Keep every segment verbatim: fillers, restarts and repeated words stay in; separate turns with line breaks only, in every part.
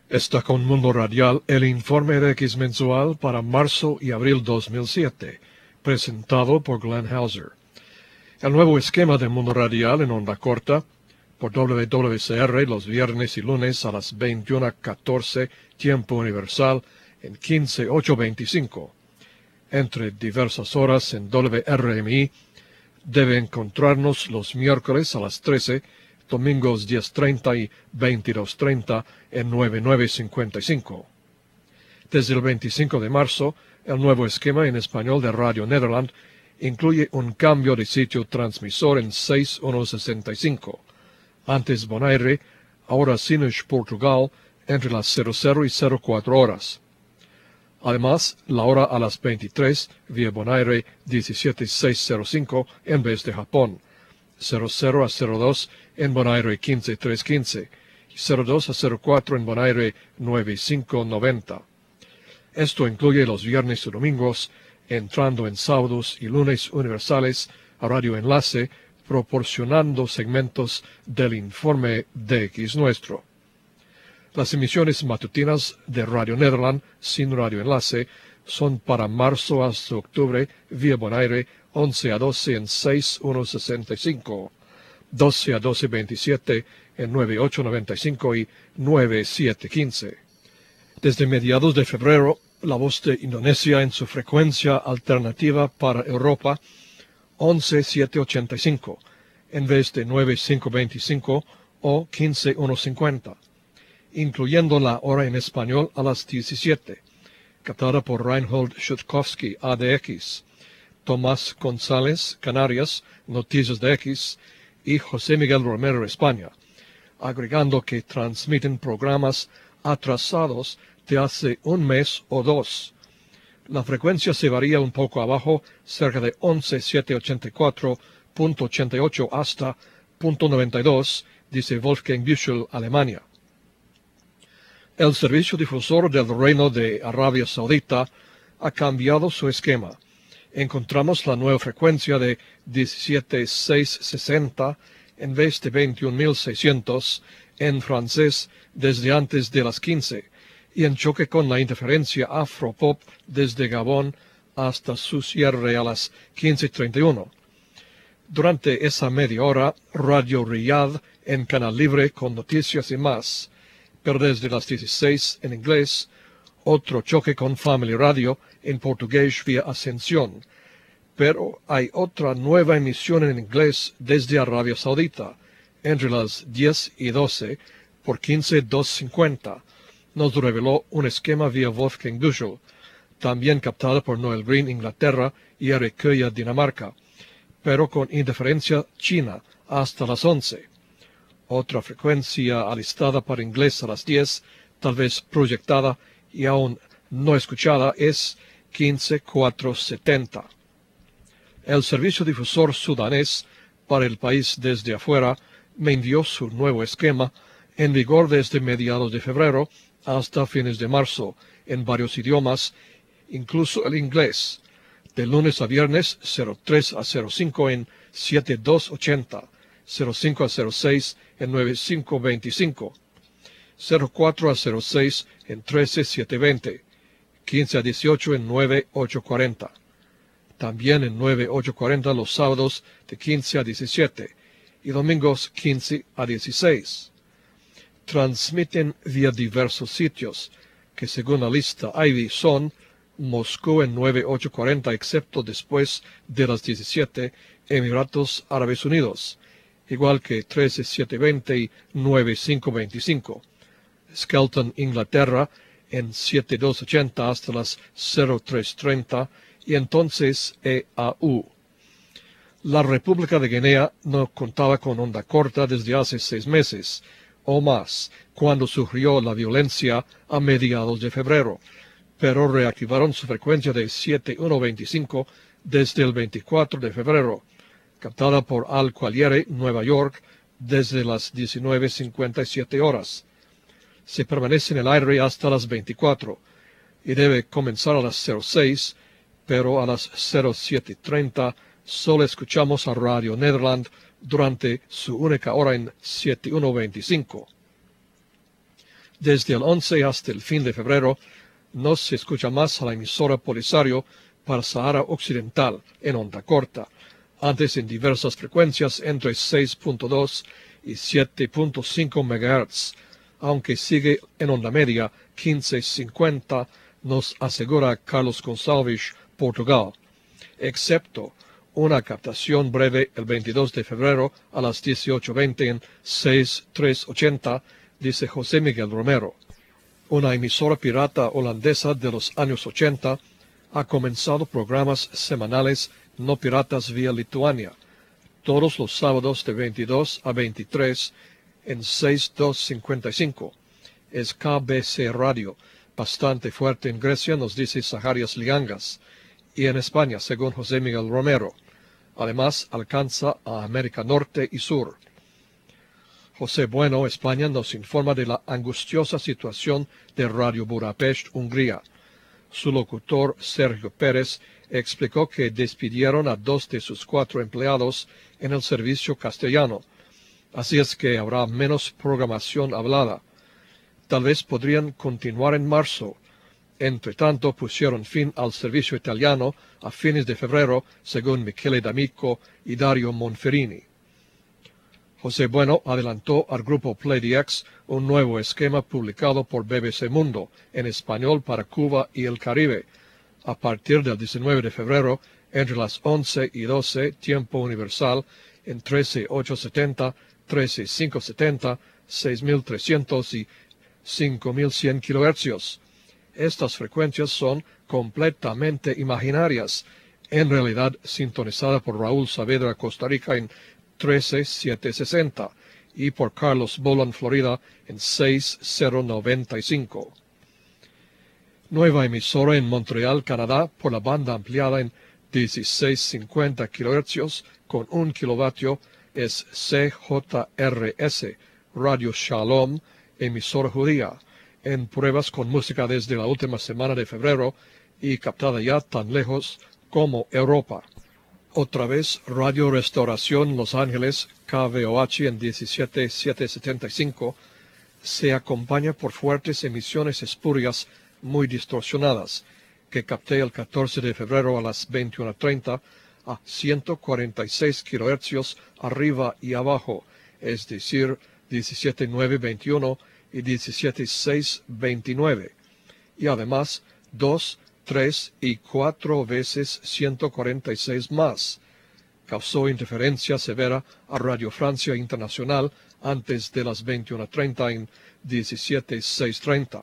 Está con Mundo Radial el informe de X mensual para marzo y abril dos mil siete, presentado por Glenn Hauser. El nuevo esquema de Mundo Radial en onda corta, por W W C R los viernes y lunes a las veintiuna catorce, tiempo universal, en quince ocho veinticinco. Entre diversas horas en W R M I, debe encontrarnos los miércoles a las trece, domingos diez treinta y veintidós treinta en noventa y nueve cincuenta y cinco. Desde el veinticinco de marzo, el nuevo esquema en español de Radio Nederland incluye un cambio de sitio transmisor en seis mil ciento sesenta y cinco. Antes Bonaire, ahora Sines Portugal, entre las cero cero y cero cuatro horas. Además, la hora a las veintitrés, vía Bonaire diecisiete mil seiscientos cinco en vez de Japón, cero cero a cero dos en Bonaire quince mil trescientos quince, y cero dos a cero cuatro en Bonaire nueve mil quinientos noventa. Esto incluye los viernes y domingos, entrando en sábados y lunes universales a Radio Enlace, proporcionando segmentos del informe de X Nuestro. Las emisiones matutinas de Radio Nederland, sin Radio Enlace, son para marzo hasta octubre, vía Bonaire, once a doce en seis mil ciento sesenta y cinco, doce a doce veintisiete en nueve mil ochocientos noventa y cinco y nueve mil setecientos quince. Desde mediados de febrero, la voz de Indonesia en su frecuencia alternativa para Europa, once mil setecientos ochenta y cinco, en vez de nueve mil quinientos veinticinco o quince mil ciento cincuenta, incluyendo la hora en español a las diecisiete, captada por Reinhold Schutkowski, A D X, Tomás González, Canarias, Noticias de X, y José Miguel Romero, España, agregando que transmiten programas atrasados de hace un mes o dos. La frecuencia se varía un poco abajo, cerca de once mil setecientos ochenta y cuatro punto ochenta y ocho hasta punto noventa y dos, dice Wolfgang Büchel, Alemania. El servicio difusor del Reino de Arabia Saudita ha cambiado su esquema. Encontramos la nueva frecuencia de diecisiete mil seiscientos sesenta en vez de veintiún mil seiscientos en francés desde antes de las quince, y en choque con la interferencia Afropop desde Gabón hasta su cierre a las quince treinta y uno. Durante esa media hora, Radio Riyadh en canal libre con noticias y más, pero desde las dieciséis en inglés, otro choque con Family Radio en portugués vía Ascensión, pero hay otra nueva emisión en inglés desde Arabia Saudita, entre las diez y doce, por quince mil doscientos cincuenta, nos reveló un esquema vía Wolfgang Büchel, también captada por Noel Green, Inglaterra, y R K I A, Dinamarca, pero con interferencia china hasta las once. Otra frecuencia alistada para inglés a las diez, tal vez proyectada y aún no escuchada, es quince mil cuatrocientos setenta. El servicio difusor sudanés para el país desde afuera me envió su nuevo esquema, en vigor desde mediados de febrero hasta fines de marzo, en varios idiomas, incluso el inglés, de lunes a viernes cero tres a cero cinco en siete mil doscientos ochenta, cero cinco a cero seis en nueve mil quinientos veinticinco, cero cuatro a cero seis en trece mil setecientos veinte, quince a dieciocho en nueve mil ochocientos cuarenta. También en nueve mil ochocientos cuarenta los sábados de quince a diecisiete y domingos quince a dieciséis. Transmiten vía diversos sitios, que según la lista I V son Moscú en nueve mil ochocientos cuarenta excepto después de las diecisiete, Emiratos Árabes Unidos, igual que trece mil setecientos veinte y nueve mil quinientos veinticinco. Skelton, Inglaterra, en siete mil doscientos ochenta hasta las cero tres treinta, y entonces E A U. La República de Guinea no contaba con onda corta desde hace seis meses o más, cuando surgió la violencia a mediados de febrero, pero reactivaron su frecuencia de siete mil ciento veinticinco desde el veinticuatro de febrero, captada por Al Qualiere, Nueva York, desde las diecinueve cincuenta y siete horas. Se permanece en el aire hasta las veinticuatro, y debe comenzar a las cero seis, pero a las cero siete treinta solo escuchamos a Radio Nederland durante su única hora en siete mil ciento veinticinco. Desde el once hasta el fin de febrero, no se escucha más a la emisora Polisario para Sahara Occidental en onda corta, antes en diversas frecuencias entre seis punto dos y siete punto cinco megahertz, aunque sigue en onda media quince cincuenta, nos asegura Carlos Gonçalves, Portugal, excepto una captación breve el veintidós de febrero a las dieciocho veinte en seis tres ochenta, dice José Miguel Romero. Una emisora pirata holandesa de los años ochenta ha comenzado programas semanales no piratas vía Lituania, todos los sábados de veintidós a veintitrés en sesenta y dos cincuenta y cinco. Es K B C Radio, bastante fuerte en Grecia, nos dice Zacharias Liangas, y en España, según José Miguel Romero. Además, alcanza a América Norte y Sur. José Bueno, España, nos informa de la angustiosa situación de Radio Budapest, Hungría. Su locutor, Sergio Pérez, explicó que despidieron a dos de sus cuatro empleados en el servicio castellano. Así es que habrá menos programación hablada. Tal vez podrían continuar en marzo. Entre tanto, pusieron fin al servicio italiano a fines de febrero, según Michele D'Amico y Dario Monferrini. José Bueno adelantó al grupo Play D X un nuevo esquema publicado por B B C Mundo en español para Cuba y el Caribe. A partir del diecinueve de febrero, entre las once y doce, tiempo universal, en trece mil ochocientos setenta, trece mil quinientos setenta, seis mil trescientos y cinco mil cien kilohercios. Estas frecuencias son completamente imaginarias, en realidad sintonizada por Raúl Saavedra, Costa Rica, en trece mil setecientos sesenta y por Carlos Bolan, Florida, en seis mil noventa y cinco. Nueva emisora en Montreal, Canadá, por la banda ampliada en dieciséis cincuenta kilohercios con un kilovatio, es C J R S, Radio Shalom, emisora judía, en pruebas con música desde la última semana de febrero y captada ya tan lejos como Europa. Otra vez, Radio Restauración Los Ángeles, K V O H en diecisiete mil setecientos setenta y cinco, se acompaña por fuertes emisiones espurias muy distorsionadas, que capté el catorce de febrero a las veintiuna treinta a ciento cuarenta y seis kilohercios arriba y abajo, es decir, diecisiete mil novecientos veintiuno y diecisiete mil seiscientos veintinueve, y además dos, tres y cuatro veces ciento cuarenta y seis más. Causó interferencia severa a Radio Francia Internacional antes de las veintiuna treinta en diecisiete mil seiscientos treinta.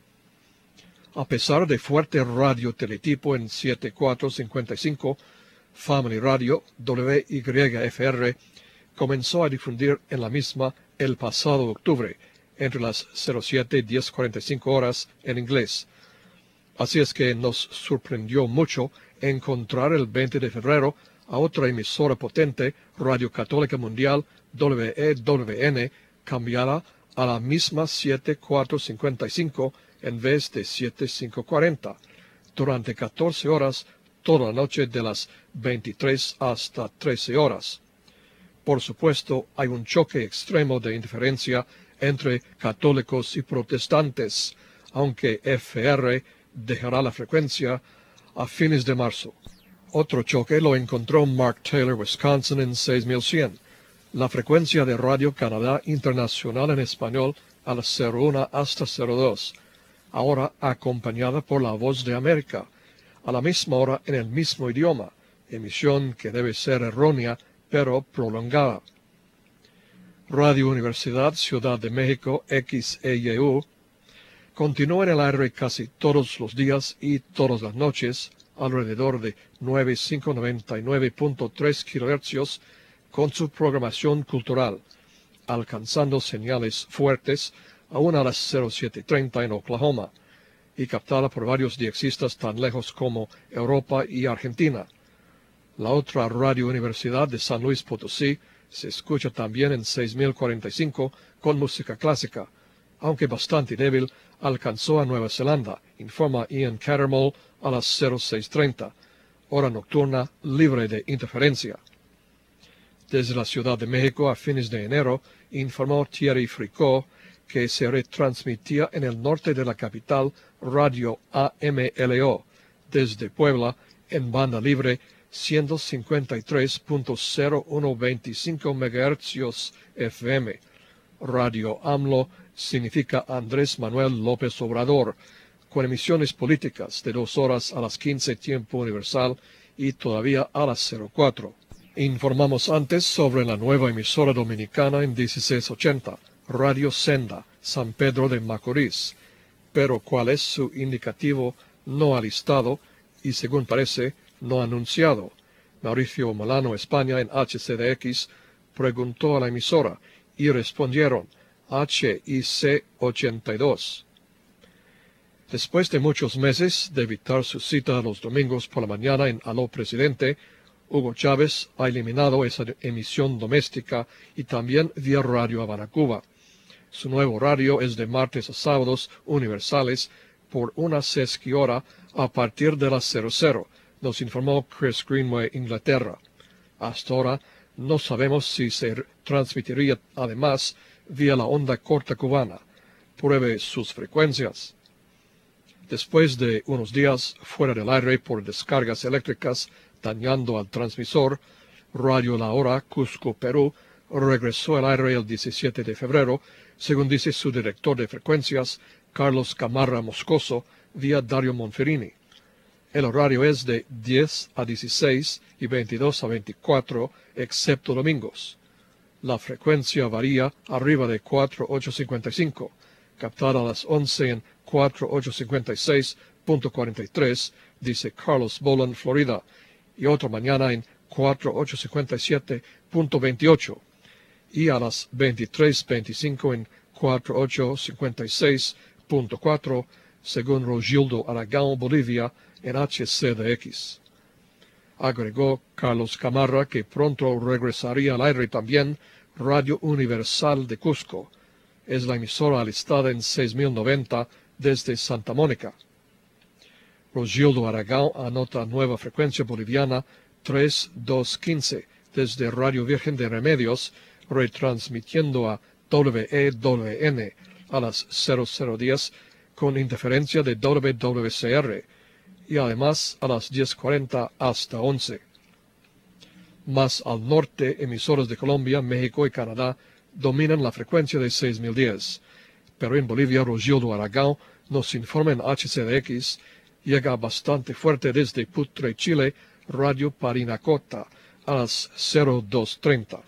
A pesar de fuerte radio teletipo en setenta y cuatro cincuenta y cinco, Family Radio, W Y F R, comenzó a difundir en la misma el pasado octubre, entre las siete y diez cuarenta y cinco horas en inglés. Así es que nos sorprendió mucho encontrar el veinte de febrero a otra emisora potente, Radio Católica Mundial, W E W N, cambiada a la misma setenta y cuatro cincuenta y cinco en vez de setenta y cinco cuarenta, durante catorce horas toda la noche de las veintitrés hasta trece horas. Por supuesto, hay un choque extremo de interferencia entre católicos y protestantes, aunque F R dejará la frecuencia a fines de marzo. Otro choque lo encontró Mark Taylor, Wisconsin, en seis mil cien, la frecuencia de Radio Canadá Internacional en español a las cero uno hasta cero dos, ahora acompañada por La Voz de América, a la misma hora en el mismo idioma, emisión que debe ser errónea pero prolongada. Radio Universidad Ciudad de México, X E Y U, continúa en el aire casi todos los días y todas las noches, alrededor de nueve mil quinientos noventa y nueve punto tres kilohercios, con su programación cultural, alcanzando señales fuertes aún a las siete treinta en Oklahoma, y captada por varios diexistas tan lejos como Europa y Argentina. La otra Radio Universidad de San Luis Potosí se escucha también en seis mil cuarenta y cinco con música clásica, aunque bastante débil, alcanzó a Nueva Zelanda, informa Ian Cattermole a las seis treinta, hora nocturna libre de interferencia. Desde la Ciudad de México a fines de enero, informó Thierry Fricot que se retransmitía en el norte de la capital, Radio A M L O, desde Puebla, en banda libre ciento cincuenta y tres punto cero uno veinticinco megahercios F M. Radio AMLO significa Andrés Manuel López Obrador, con emisiones políticas de dos horas a las quince tiempo universal y todavía a las cero cuatro. Informamos antes sobre la nueva emisora dominicana en dieciséis ochenta, Radio Senda, San Pedro de Macorís, pero cuál es su indicativo no alistado y, según parece, no anunciado. Mauricio Molano, España, en H C D X, preguntó a la emisora y respondieron H I C ochenta y dos. Después de muchos meses de evitar su cita los domingos por la mañana en Aló Presidente, Hugo Chávez ha eliminado esa emisión doméstica y también vía Radio Habana, Cuba. Su nuevo horario es de martes a sábados universales por una sesquihora a partir de las cero cero, nos informó Chris Greenway, Inglaterra. Hasta ahora no sabemos si se transmitiría además vía la onda corta cubana. Pruebe sus frecuencias. Después de unos días fuera del aire por descargas eléctricas dañando al transmisor, Radio La Hora, Cusco, Perú, regresó al aire el diecisiete de febrero, según dice su director de frecuencias, Carlos Camarra Moscoso, vía Dario Monferini. El horario es de diez a dieciséis y veintidós a veinticuatro, excepto domingos. La frecuencia varía arriba de cuatro mil ochocientos cincuenta y cinco, captada a las once en cuatro mil ochocientos cincuenta y seis punto cuarenta y tres, dice Carlos Boland, Florida, y otra mañana en cuatro mil ochocientos cincuenta y siete punto veintiocho, y a las veintitrés veinticinco en cuatro mil ochocientos cincuenta y seis punto cuatro, según Rogildo Aragão, Bolivia, en H C D X. Agregó Carlos Camarra que pronto regresaría al aire también Radio Universal de Cusco. Es la emisora alistada en seis mil noventa desde Santa Mónica. Rogildo Aragão anota nueva frecuencia boliviana tres mil doscientos quince desde Radio Virgen de Remedios, retransmitiendo a W E W N a las cero cero diez con interferencia de W W C R y además a las diez cuarenta hasta once. Más al norte, emisoras de Colombia, México y Canadá dominan la frecuencia de seis mil diez, pero en Bolivia Rogildo Aragão nos informa en H C D X, llega bastante fuerte desde Putre, Chile, Radio Parinacota a las cero dos treinta.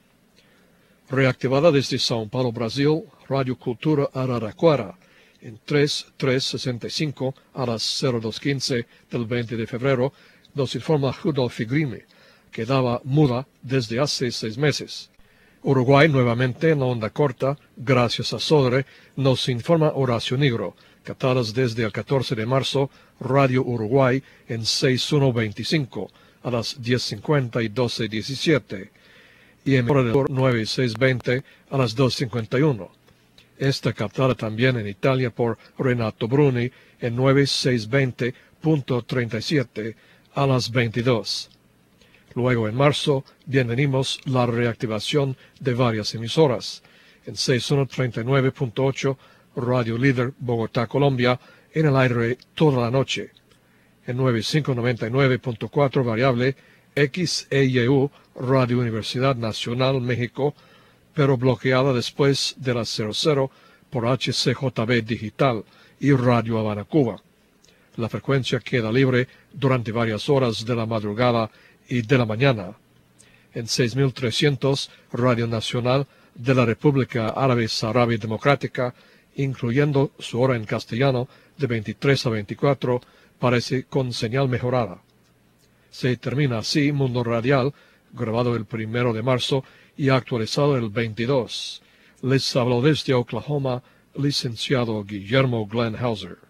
Reactivada desde São Paulo, Brasil, Radio Cultura Araraquara, en tres mil trescientos sesenta y cinco a las cero dos quince del veinte de febrero, nos informa Rudolf Figrini, que daba muda desde hace seis meses. Uruguay, nuevamente en la onda corta, gracias a Sodre, nos informa Horacio Negro, captadas desde el catorce de marzo, Radio Uruguay en sesenta y uno veinticinco a las diez cincuenta y doce diecisiete, y en nueve y seis veinte a las dos cincuenta y uno. Esta captada también en Italia por Renato Bruni en nueve y seis veinte punto treinta y siete a las veintidós. Luego en marzo, bienvenimos la reactivación de varias emisoras. En sesenta y uno treinta y nueve punto ocho, Radio Líder, Bogotá, Colombia, en el aire toda la noche. En noventa y cinco noventa y nueve punto cuatro, variable, X E Y U, Radio Universidad Nacional, México, pero bloqueada después de las cero cero por H C J B Digital y Radio Habana, Cuba. La frecuencia queda libre durante varias horas de la madrugada y de la mañana. En seis mil trescientos, Radio Nacional de la República Árabe Saharaui Democrática, incluyendo su hora en castellano de veintitrés a veinticuatro, parece con señal mejorada. Se termina así Mundo Radial, grabado el primero de marzo y actualizado el veintidós. Les habló desde Oklahoma, licenciado Guillermo Glenn Hauser.